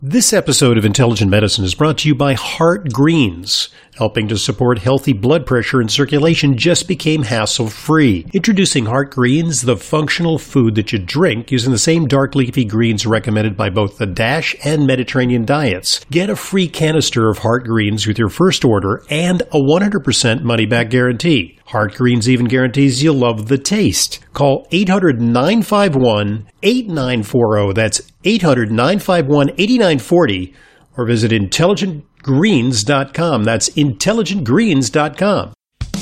This episode of Intelligent Medicine is brought to you by Heart Greens. Helping to support healthy blood pressure and circulation just became hassle-free. Introducing Heart Greens, the functional food that you drink using the same dark leafy greens recommended by both the DASH and Mediterranean diets. Get a free canister of Heart Greens with your first order and a 100% money-back guarantee. Heart Greens even guarantees you'll love the taste. Call 800-951-8940. That's 800-951-8940. Or visit intelligentgreens.com. That's intelligentgreens.com.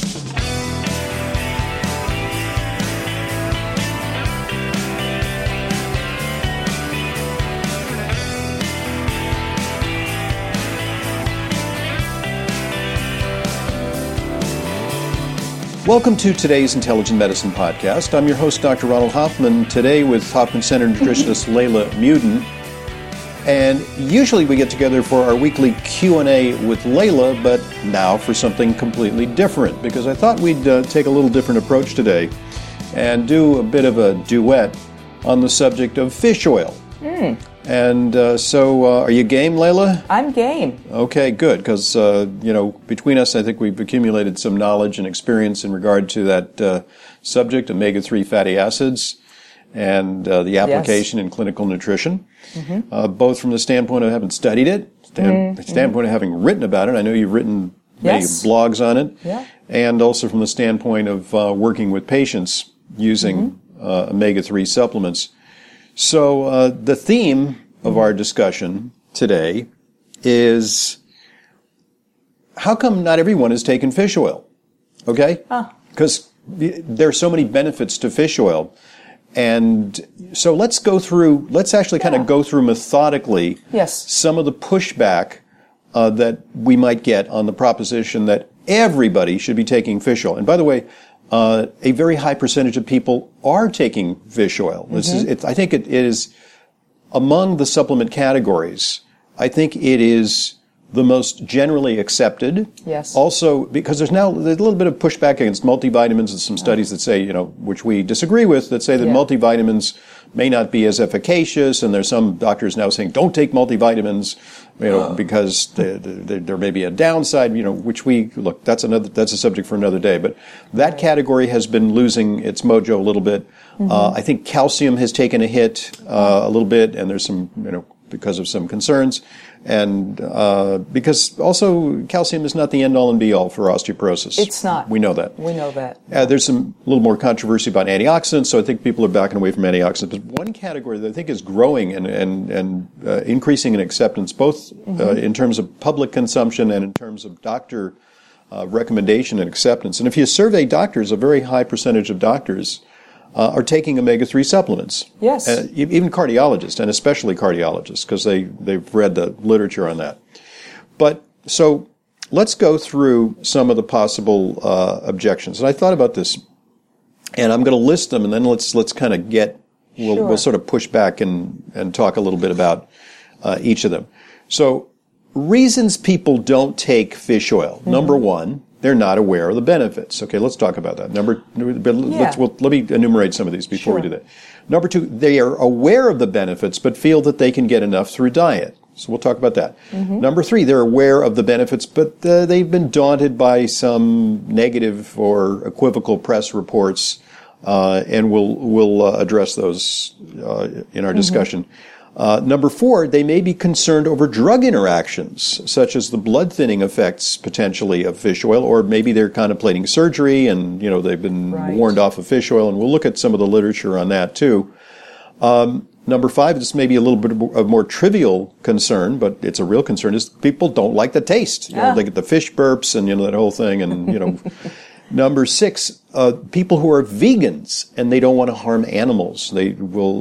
Welcome to today's Intelligent Medicine Podcast. I'm your host, Dr. Ronald Hoffman, today with Hopkins Center nutritionist Layla Muedin. And usually we get together for our weekly Q&A with Layla, but now for something completely different, because I thought we'd take a little different approach today and do a bit of a duet on the subject of fish oil. And so are you game, Layla? I'm game. Okay, good, because, between us, I think we've accumulated some knowledge and experience in regard to that subject, omega-3 fatty acids, and the application in clinical nutrition, both from the standpoint of having studied it, standpoint of having written about it. I know you've written many blogs on it, and also from the standpoint of working with patients using omega-3 supplements. So the theme of our discussion today is how come not everyone is taking fish oil? Okay? Because there are so many benefits to fish oil. And so let's actually kind of go through methodically some of the pushback that we might get on the proposition that everybody should be taking fish oil. And by the way, a very high percentage of people are taking fish oil. I think it is among the supplement categories. I think it is the most generally accepted. Yes. Also, because there's a little bit of pushback against multivitamins and some studies that say, which we disagree with, that say that multivitamins may not be as efficacious, and there's some doctors now saying don't take multivitamins, because there may be a downside, which that's a subject for another day. But that category has been losing its mojo a little bit. I think calcium has taken a hit a little bit, and there's some, because of some concerns. And because also calcium is not the end-all and be-all for osteoporosis. It's not. We know that. There's a little more controversy about antioxidants, so I think people are backing away from antioxidants. But one category that I think is growing and increasing in acceptance, both in terms of public consumption and in terms of doctor recommendation and acceptance. And if you survey doctors, a very high percentage of doctors are taking omega-3 supplements. Yes. Even cardiologists, and especially cardiologists, because they've read the literature on that. But so let's go through some of the possible objections. And I thought about this, and I'm going to list them, and then let's kind of we'll sort of push back and talk a little bit about each of them. So reasons people don't take fish oil. Number one, they're not aware of the benefits. Okay, let's talk about that. Let me enumerate some of these before we do that. Number two, they are aware of the benefits, but feel that they can get enough through diet. So we'll talk about that. Number three, they're aware of the benefits, but they've been daunted by some negative or equivocal press reports, and we'll address those in our discussion. Number four, they may be concerned over drug interactions, such as the blood thinning effects potentially of fish oil, or maybe they're contemplating surgery and, they've been warned off of fish oil, and we'll look at some of the literature on that too. Number five, this may be a little bit of more trivial concern, but it's a real concern, is people don't like the taste. They get the fish burps and, that whole thing, and, Number six, people who are vegans and they don't want to harm animals. They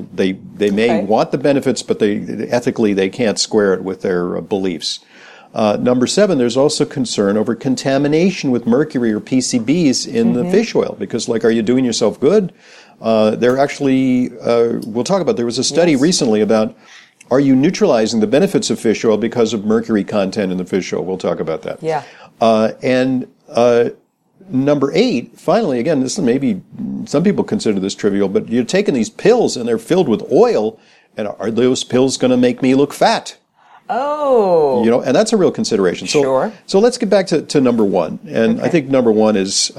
may want the benefits, but ethically they can't square it with their beliefs. Number seven, there's also concern over contamination with mercury or PCBs in the fish oil, because are you doing yourself good? They're actually, we'll talk about, there was a study recently about, are you neutralizing the benefits of fish oil because of mercury content in the fish oil? We'll talk about that. Number 8, finally, again, this is maybe, some people consider this trivial, but you're taking these pills and they're filled with oil, and are those pills going to make me look fat? Oh. And that's a real consideration. So, Sure. So let's get back to number one. And I think number one is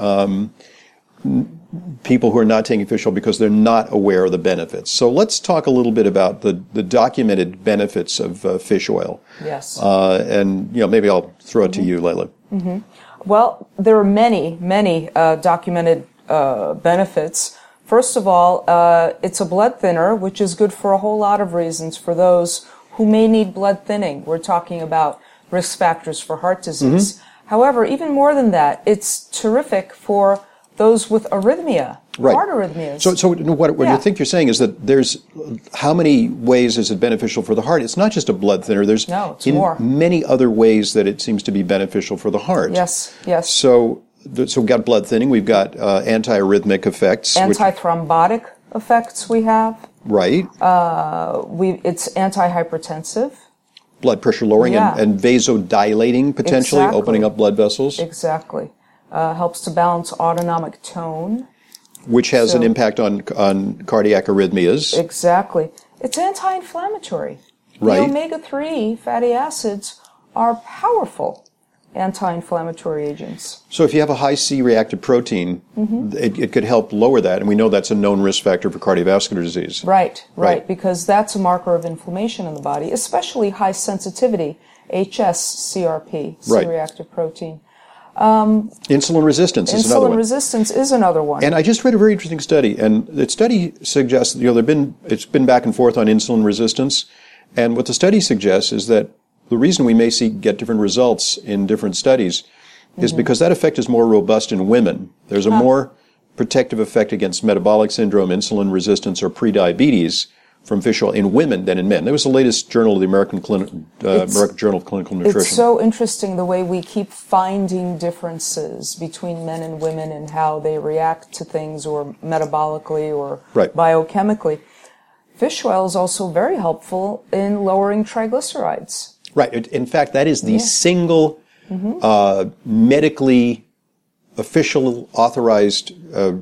people who are not taking fish oil because they're not aware of the benefits. So let's talk a little bit about the documented benefits of fish oil. Yes. And maybe I'll throw it to you, Layla. Mm-hmm. Well, there are many documented benefits. First of all, it's a blood thinner, which is good for a whole lot of reasons for those who may need blood thinning. We're talking about risk factors for heart disease. Mm-hmm. However, even more than that, it's terrific for those with arrhythmia, heart arrhythmias. So what you think you're saying is that there's how many ways is it beneficial for the heart? It's not just a blood thinner. There's more. Many other ways that it seems to be beneficial for the heart. Yes. So we've got blood thinning. We've got antiarrhythmic effects. Antithrombotic effects we have. Right. It's antihypertensive. Blood pressure lowering and vasodilating, potentially, opening up blood vessels. Exactly. Helps to balance autonomic tone. Which has an impact on cardiac arrhythmias. Exactly. It's anti-inflammatory. Right. The omega-3 fatty acids are powerful anti-inflammatory agents. So if you have a high C-reactive protein, it could help lower that, and we know that's a known risk factor for cardiovascular disease. Right, because that's a marker of inflammation in the body, especially high sensitivity, HS-CRP, C-reactive protein. Insulin resistance is another one. Insulin resistance is another one. And I just read a very interesting study, and the study suggests, it's been back and forth on insulin resistance, and what the study suggests is that the reason we may get different results in different studies is because that effect is more robust in women. There's a more protective effect against metabolic syndrome, insulin resistance, or prediabetes from fish oil in women than in men. That was the latest journal of the American Journal of Clinical Nutrition. It's so interesting the way we keep finding differences between men and women and how they react to things, or metabolically or biochemically. Fish oil is also very helpful in lowering triglycerides. Right. In fact, that is the single medically official authorized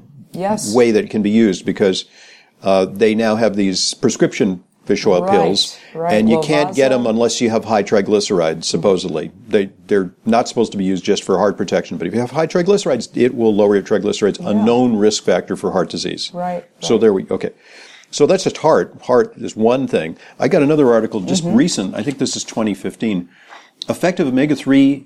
way that it can be used, because they now have these prescription fish oil pills, and you can't get them unless you have high triglycerides, supposedly. They're not supposed to be used just for heart protection, but if you have high triglycerides, it will lower your triglycerides, a known risk factor for heart disease. So there okay. So that's just heart. Heart is one thing. I got another article just recent, I think this is 2015, effective omega-3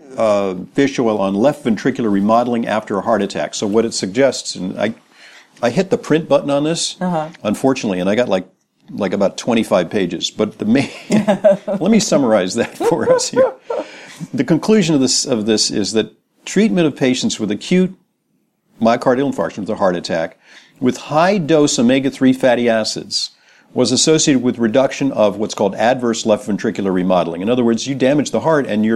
fish oil on left ventricular remodeling after a heart attack. So what it suggests, and I hit the print button on this, unfortunately, and I got like about 25 pages. But let me summarize that for us here. The conclusion of this is that treatment of patients with acute myocardial infarction with a heart attack with high-dose omega-3 fatty acids was associated with reduction of what's called adverse left ventricular remodeling. In other words, you damage the heart, and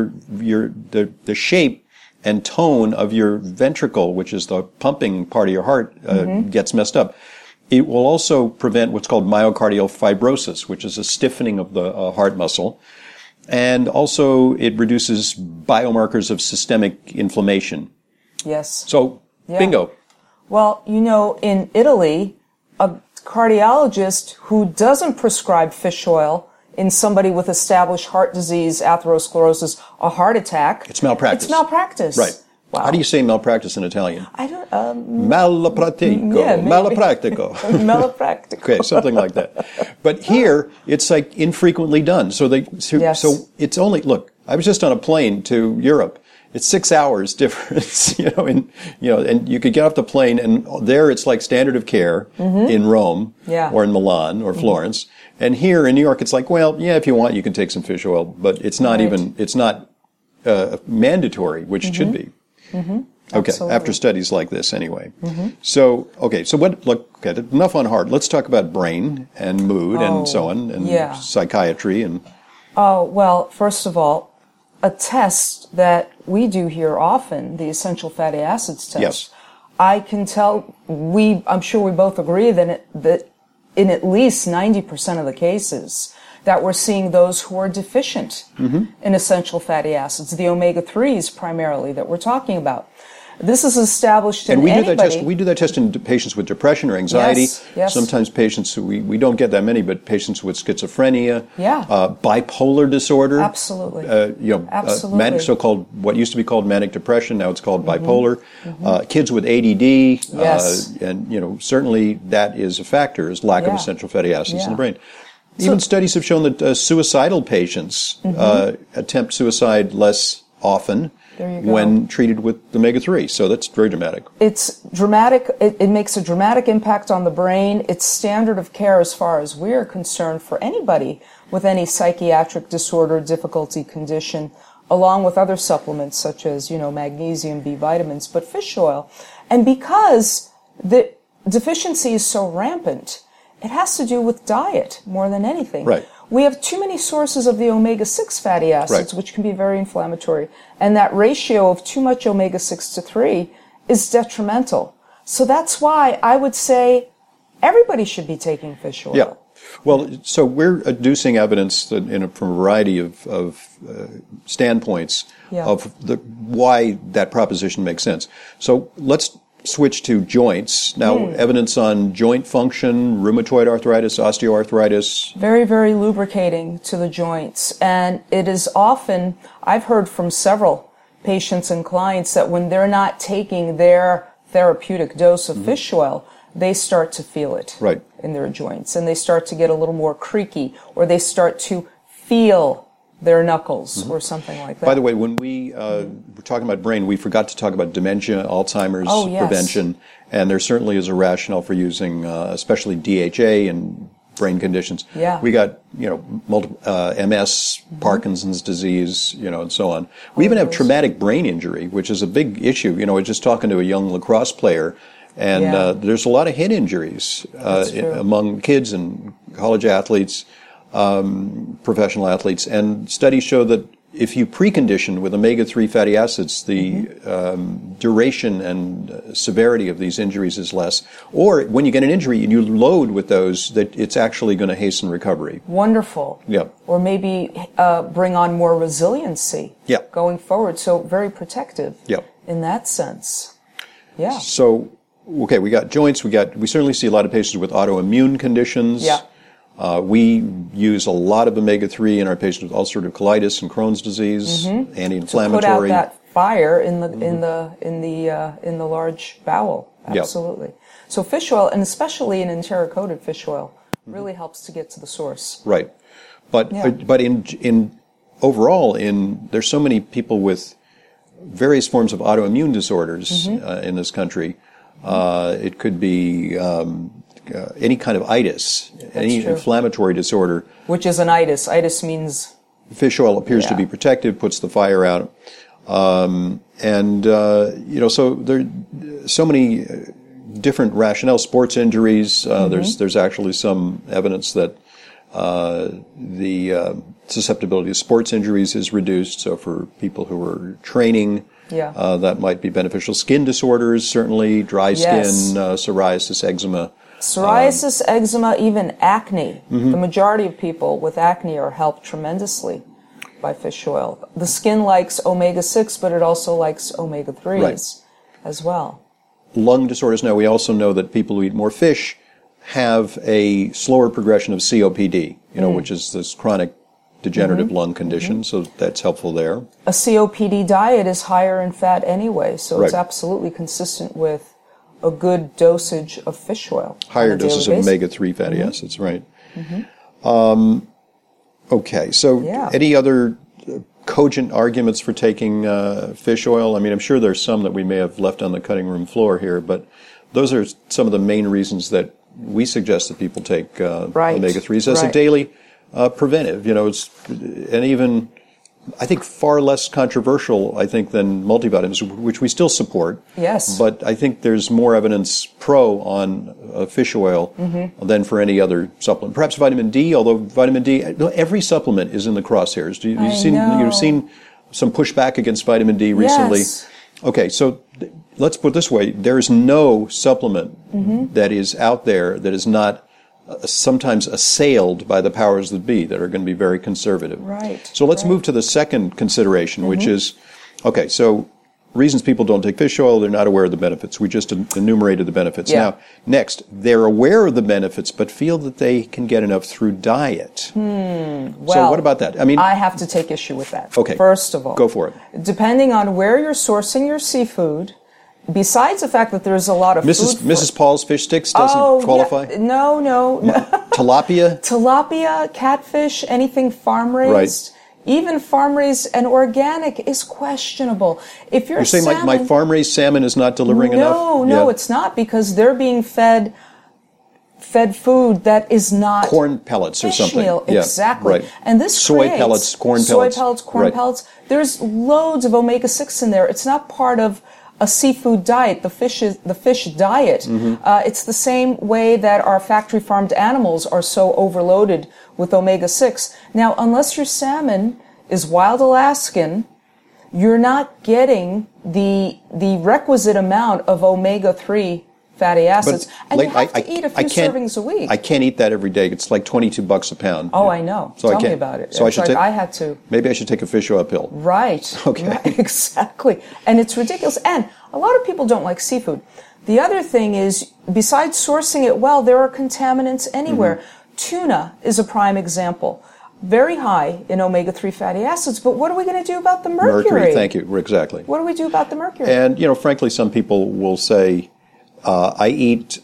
the shape and tone of your ventricle, which is the pumping part of your heart, gets messed up. It will also prevent what's called myocardial fibrosis, which is a stiffening of the heart muscle. And also it reduces biomarkers of systemic inflammation. Yes. So, bingo. Well, in Italy, a cardiologist who doesn't prescribe fish oil in somebody with established heart disease, atherosclerosis, a heart attack. It's malpractice. It's malpractice. Right. Wow. How do you say malpractice in Italian? I don't, Malapratico. Malapratico. Malapratico. Okay, something like that. But here, it's like infrequently done. So so it's only, look, I was just on a plane to Europe. It's 6 hours difference, and you could get off the plane, and there it's like standard of care in Rome or in Milan or Florence. And here in New York, it's like, well, if you want, you can take some fish oil, but it's not it's not mandatory, which it should be. Okay, Absolutely. after studies like this anyway. So enough on heart. Let's talk about brain and mood and so on, and psychiatry. Oh, well, first of all, a test that we do here often, the essential fatty acids test. Yes. I can tell, I'm sure we both agree that in at least 90% of the cases that we're seeing those who are deficient in essential fatty acids, the omega-3s primarily that we're talking about. This is established in and we anybody. do that test. We do that test in patients with depression or anxiety. Yes. Sometimes patients we don't get that many, but patients with schizophrenia, Yeah. Bipolar disorder, Absolutely. Absolutely. Manic, so-called what used to be called manic depression, now it's called bipolar. Kids with ADD, Yes. and certainly that is a factor, is lack of Yeah. essential fatty acids Yeah. in the brain. Even studies have shown that suicidal patients attempt suicide less often There you go. when treated with omega-3. So that's very dramatic. It's dramatic. It makes a dramatic impact on the brain. It's standard of care as far as we're concerned for anybody with any psychiatric disorder, difficulty, condition, along with other supplements such as, magnesium, B vitamins, but fish oil. And because the deficiency is so rampant, it has to do with diet more than anything. Right. We have too many sources of the omega-6 fatty acids, Right. which can be very inflammatory. And that ratio of too much omega-6 to 3 is detrimental. So that's why I would say everybody should be taking fish oil. Yeah. Well, so we're adducing evidence that from a variety of standpoints Yeah. of why that proposition makes sense. So let's switch to joints. Now, evidence on joint function, rheumatoid arthritis, osteoarthritis. Very, very lubricating to the joints. And it is often, I've heard from several patients and clients that when they're not taking their therapeutic dose of fish oil, they start to feel it Right. in their joints. And they start to get a little more creaky, or they start to feel their knuckles or something like that. By the way, when we were talking about brain, we forgot to talk about dementia, Alzheimer's prevention, and there certainly is a rationale for using especially DHA in brain conditions. Yeah. We got, multiple MS, Parkinson's disease, and so on. We even have traumatic brain injury, which is a big issue. I was just talking to a young lacrosse player, and there's a lot of head injuries among kids and college athletes, professional athletes, and studies show that if you precondition with omega-3 fatty acids, the duration and severity of these injuries is less. Or when you get an injury and you load with those, that it's actually going to hasten recovery. Wonderful. Yeah. Or maybe bring on more resiliency Yeah. going forward. So very protective Yeah. in that sense. Yeah. So, okay, we got joints. We certainly see a lot of patients with autoimmune conditions. Yeah. We use a lot of omega-3 in our patients with ulcerative colitis and Crohn's disease, anti-inflammatory. Put out that fire in the large bowel. Absolutely. So fish oil, and especially an enteric-coated fish oil, really helps to get to the source. Right, but in overall, there's so many people with various forms of autoimmune disorders in this country. It could be any kind of itis, any inflammatory disorder. Which is an itis. Itis means fish oil appears to be protective, puts the fire out, so there are so many different rationales. Sports injuries. There's actually some evidence that the susceptibility to sports injuries is reduced. So for people who are training, that might be beneficial. Skin disorders, certainly, dry skin, psoriasis, eczema. Psoriasis, eczema, even acne. The majority of people with acne are helped tremendously by fish oil. The skin likes omega-6, but it also likes omega-3s as well. Lung disorders. Now, we also know that people who eat more fish have a slower progression of COPD, which is this chronic degenerative lung condition, so that's helpful there. A COPD diet is higher in fat anyway, so it's absolutely consistent with a good dosage of fish oil. Higher doses of omega-3 fatty acids, right. Okay, so any other cogent arguments for taking fish oil? I mean, I'm sure there's some that we may have left on the cutting room floor here, but those are some of the main reasons that we suggest that people take omega-3s as a daily preventive. And even I think far less controversial, than multivitamins, which we still support. Yes. But I think there's more evidence pro on fish oil than for any other supplement. Perhaps vitamin D, although vitamin D, every supplement is in the crosshairs. You've seen some pushback against vitamin D recently. Yes. Okay, so let's put it this way. There is no supplement that is out there that is not sometimes assailed by the powers that be that are going to be very conservative. Right. So let's move to the second consideration, which is, okay, so reasons people don't take fish oil, they're not aware of the benefits. We just enumerated the benefits. Yeah. Now, next, they're aware of the benefits, but feel that they can get enough through diet. Well, so what about that? I mean, I have to take issue with that. Okay. First of all, go for it. Depending on where you're sourcing your seafood, besides the fact that there's a lot of Mrs. Paul's fish sticks doesn't qualify? Yeah. No. Tilapia? Tilapia, catfish, anything farm-raised. Right. Even farm-raised and organic is questionable. If you're saying my farm-raised salmon is not delivering enough? No, it's not, because they're being fed food that is not corn pellets or fish something. meal. Yeah, Exactly. right. And this soy creates pellets, corn soy pellets. corn Right. pellets. There's loads of omega-6 in there. It's not part of a seafood diet, the fish diet. Mm-hmm. It's the same way that our factory farmed animals are so overloaded with omega-6. Now, unless your salmon is wild Alaskan, you're not getting the requisite amount of omega-3 fatty acids, and you have to eat a few servings a week. I can't eat that every day. It's like $22 a pound. Oh, I know. So Tell me about it. So I had to. Maybe I should take a fish oil pill. Right. Okay. Right, exactly. And it's ridiculous. And a lot of people don't like seafood. The other thing is, besides sourcing it well, there are contaminants anywhere. Mm-hmm. Tuna is a prime example. Very high in omega-3 fatty acids, but what are we going to do about the mercury? Mercury, thank you. Exactly. What do we do about the mercury? And, frankly, some people will say, I eat,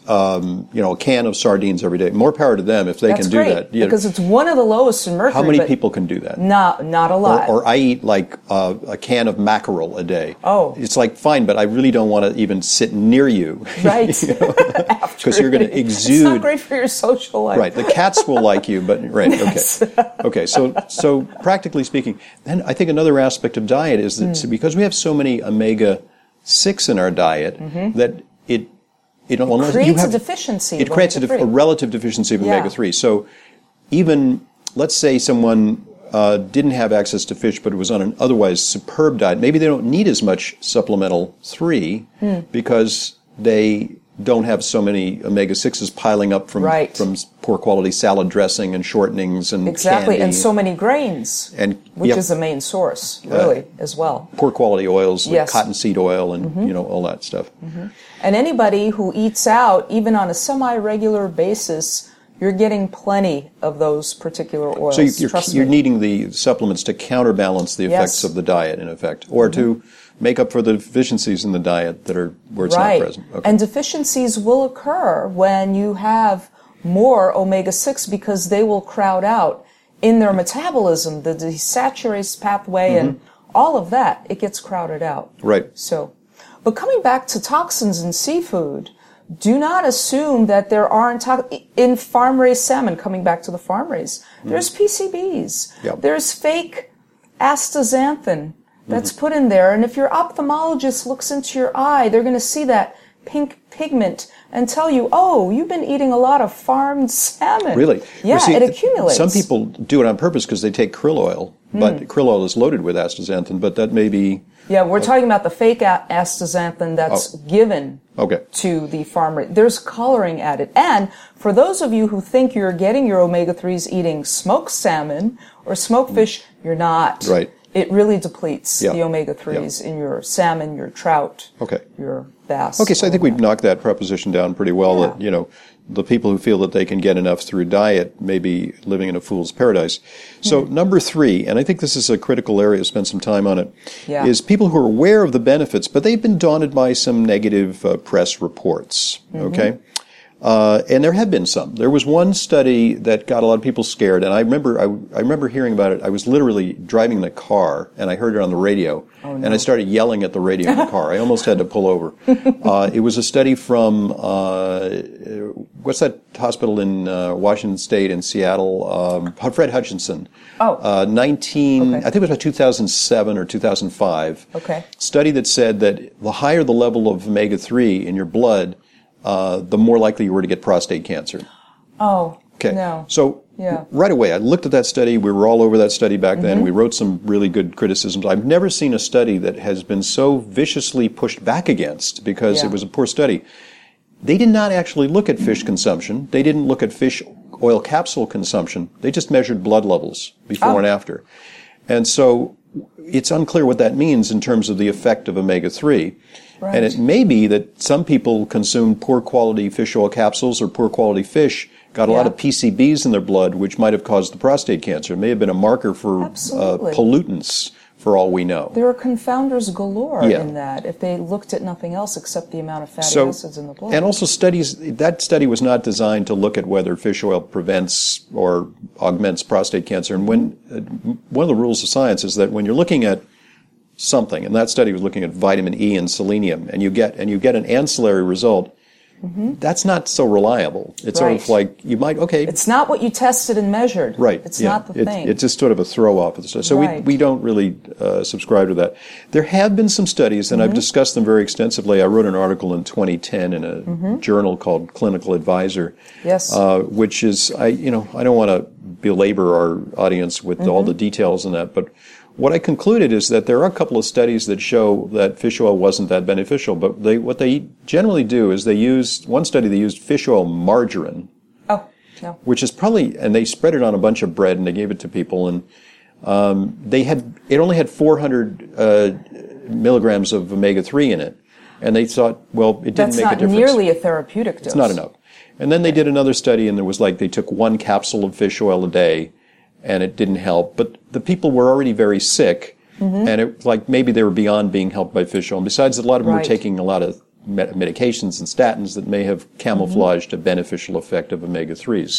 a can of sardines every day. More power to them if they can do that. Because it's one of the lowest in mercury. How many people can do that? Not a lot. Or I eat like a can of mackerel a day. Oh. It's like, fine, but I really don't want to even sit near you. Right. Because you're going to exude. It's not great for your social life. Right. The cats will like you, but, right, Yes. Okay. So practically speaking, then I think another aspect of diet is that because we have so many omega-6 in our diet, that it creates a deficiency. It creates a relative deficiency of omega-3. So even, let's say someone didn't have access to fish, but was on an otherwise superb diet, maybe they don't need as much supplemental 3 because they don't have so many omega-6s piling up from poor quality salad dressing and shortenings and candy. And so many grains, which is the main source, really, as well. Poor quality oils, like cottonseed oil and all that stuff. Mm-hmm. And anybody who eats out, even on a semi-regular basis, you're getting plenty of those particular oils. So you're needing the supplements to counterbalance the effects of the diet, in effect, or to make up for the deficiencies in the diet that are where it's not present. Okay. And deficiencies will occur when you have more omega-6 because they will crowd out in their metabolism, the desaturase pathway and all of that. It gets crowded out. Right. But coming back to toxins in seafood, do not assume that there aren't in farm-raised salmon. Coming back to the farm-raised, there's PCBs. Yep. There's fake astaxanthin that's put in there, and if your ophthalmologist looks into your eye, they're going to see that pink pigment and tell you, "Oh, you've been eating a lot of farmed salmon." Really? Yeah, it accumulates. Some people do it on purpose because they take krill oil, but krill oil is loaded with astaxanthin. But that may be. Yeah, we're talking about the fake astaxanthin that's given to the farmer. There's coloring added. And for those of you who think you're getting your omega-3s eating smoked salmon or smoked fish, you're not. Right. It really depletes the omega-3s in your salmon, your trout, your bass. Okay, so I think we've knocked that proposition down pretty well. That, the people who feel that they can get enough through diet may be living in a fool's paradise. So number 3, and I think this is a critical area, spend some time on it, is people who are aware of the benefits, but they've been daunted by some negative press reports. Okay? And there have been some. There was one study that got a lot of people scared, and I remember hearing about it. I was literally driving in the car, and I heard it on the radio, and I started yelling at the radio in the car. I almost had to pull over. It was a study from what's that hospital in Washington State in Seattle? Fred Hutchinson. I think it was about 2007 or 2005. Okay. Study that said that the higher the level of omega-3 in your blood, the more likely you were to get prostate cancer. Oh, okay. No. So right away, I looked at that study. We were all over that study back then. We wrote some really good criticisms. I've never seen a study that has been so viciously pushed back against because it was a poor study. They did not actually look at fish consumption. They didn't look at fish oil capsule consumption. They just measured blood levels before and after. And so it's unclear what that means in terms of the effect of omega-3. Right. And it may be that some people consumed poor quality fish oil capsules or poor quality fish, got a lot of PCBs in their blood, which might have caused the prostate cancer. It may have been a marker for pollutants, for all we know. There are confounders galore in that if they looked at nothing else except the amount of fatty acids in the blood. And also that study was not designed to look at whether fish oil prevents or augments prostate cancer. And one of the rules of science is that when you're looking at something, and that study was looking at vitamin E and selenium, and you get an ancillary result, that's not so reliable. It's sort of like, you might, it's not what you tested and measured. Right. It's not the thing. It's just sort of a throw-off of the study. So we don't really subscribe to that. There have been some studies, and I've discussed them very extensively. I wrote an article in 2010 in a journal called Clinical Advisor, which is, I don't want to belabor our audience with all the details in that, but what I concluded is that there are a couple of studies that show that fish oil wasn't that beneficial, but what they generally do is they used fish oil margarine. Oh, no. Which is probably, and they spread it on a bunch of bread and they gave it to people, and it only had 400 milligrams of omega-3 in it, and they thought, well, it didn't make a difference. That's not nearly a therapeutic dose. It's not enough. And then they did another study, and there was they took 1 capsule of fish oil a day, and it didn't help. But the people were already very sick, and it maybe they were beyond being helped by fish oil. And besides, a lot of them were taking a lot of medications and statins that may have camouflaged a beneficial effect of omega-3s.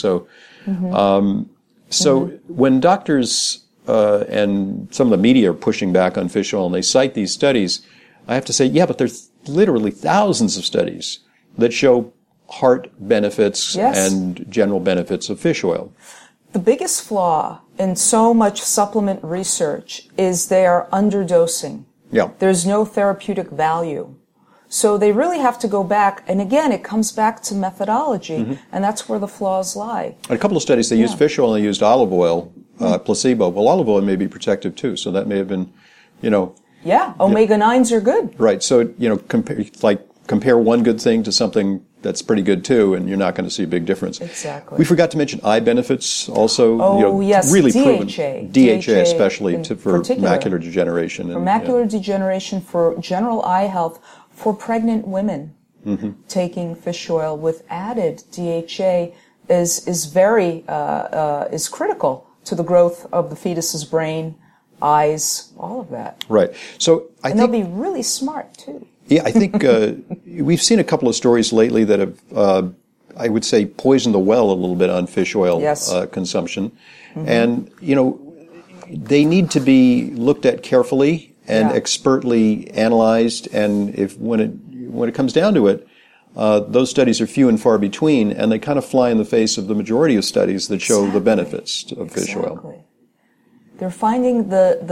So, when doctors and some of the media are pushing back on fish oil and they cite these studies, I have to say, but there's literally thousands of studies that show heart benefits and general benefits of fish oil. The biggest flaw in so much supplement research is they are underdosing. Yeah. There's no therapeutic value. So they really have to go back, and again, it comes back to methodology, and that's where the flaws lie. In a couple of studies, they used fish oil and they used olive oil, placebo. Well, olive oil may be protective too, so that may have been, Yeah, omega-9s are good. Right, so, compare one good thing to something that's pretty good too, and you're not going to see a big difference. Exactly. We forgot to mention eye benefits also. Yes, really DHA. proven. DHA especially for macular degeneration. For macular degeneration, for general eye health, for pregnant women, taking fish oil with added DHA is very is critical to the growth of the fetus's brain, eyes, all of that. Right. So I think they'll be really smart too. Yeah, I think we've seen a couple of stories lately that have, I would say, poisoned the well a little bit on fish oil consumption. And, they need to be looked at carefully and expertly analyzed. And when it comes down to it, those studies are few and far between, and they kind of fly in the face of the majority of studies that show the benefits of fish oil. They're finding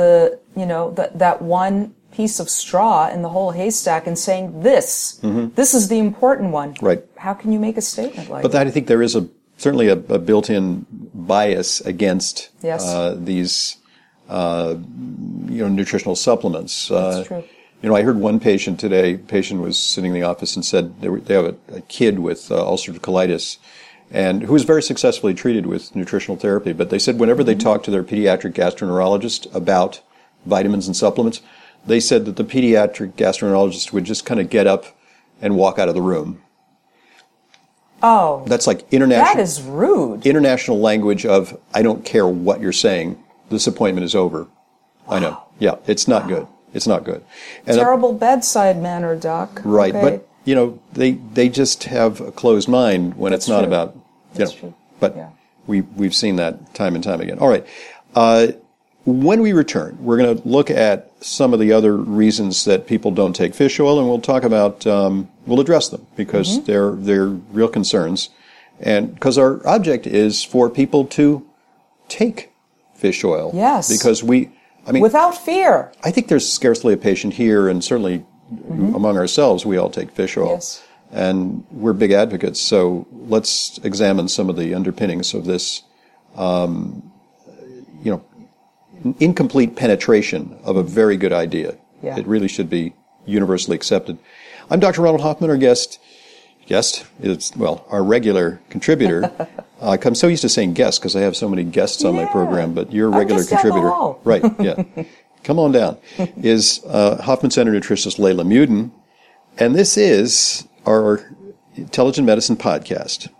that one piece of straw in the whole haystack and saying this is the important one. Right. How can you make a statement like that? But I think there is certainly a built-in bias against these nutritional supplements. That's true. I heard one patient today. Patient was sitting in the office and said they have a kid with ulcerative colitis, and who was very successfully treated with nutritional therapy. But they said whenever they talked to their pediatric gastroenterologist about vitamins and supplements, they said that the pediatric gastroenterologist would just kind of get up and walk out of the room. Oh. That's like international. That is rude. International language of, I don't care what you're saying. This appointment is over. Wow. I know. Yeah, it's not good. It's not good. And terrible bedside manner, Doc. Right, but, they just have a closed mind when it's not about, That's true. But we've seen that time and time again. All right. When we return, we're going to look at some of the other reasons that people don't take fish oil, and we'll talk about, we'll address them because they're real concerns. And because our object is for people to take fish oil. Yes. Because without fear. I think there's scarcely a patient here, and certainly among ourselves, we all take fish oil. Yes. And we're big advocates, so let's examine some of the underpinnings of this, incomplete penetration of a very good idea. Yeah. It really should be universally accepted. I'm Dr. Ronald Hoffman. Our guest is, our regular contributor. I'm so used to saying guest because I have so many guests on my program, but you're a regular contributor. All. Right, yeah. come on down, is Hoffman Center nutritionist Layla Muden. And this is our Intelligent Medicine podcast.